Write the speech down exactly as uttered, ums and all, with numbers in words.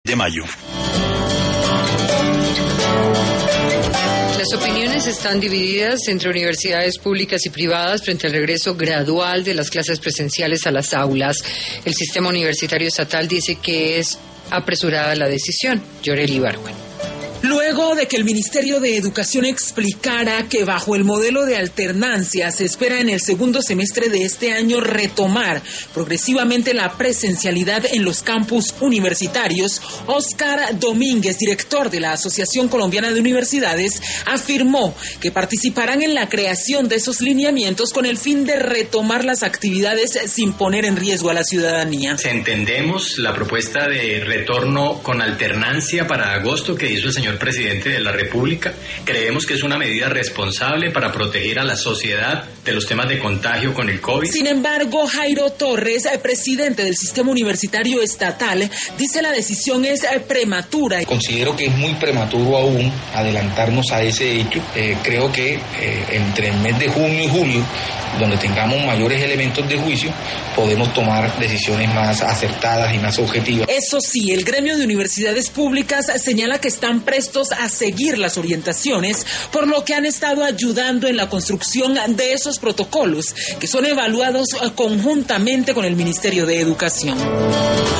de mayo. Las opiniones están divididas entre universidades públicas y privadas frente al regreso gradual de las clases presenciales a las aulas. El sistema universitario estatal dice que es apresurada la decisión. Yoreli Ibargüen. Luego de que el Ministerio de Educación explicara que bajo el modelo de alternancia se espera en el segundo semestre de este año retomar progresivamente la presencialidad en los campus universitarios, Óscar Domínguez, director de la Asociación Colombiana de Universidades, afirmó que participarán en la creación de esos lineamientos con el fin de retomar las actividades sin poner en riesgo a la ciudadanía. Entendemos la propuesta de retorno con alternancia para agosto que hizo el señor presidente de la República. Creemos que es una medida responsable para proteger a la sociedad de los temas de contagio con el COVID. Sin embargo, Jairo Torres, presidente del sistema universitario estatal, dice la decisión es prematura. Considero que es muy prematuro aún adelantarnos a ese hecho. Eh, creo que eh, entre el mes de junio y julio, donde tengamos mayores elementos de juicio, podemos tomar decisiones más acertadas y más objetivas. Eso sí, el gremio de universidades públicas señala que están prestos a seguir las orientaciones, por lo que han estado ayudando en la construcción de esos protocolos que son evaluados conjuntamente con el Ministerio de Educación.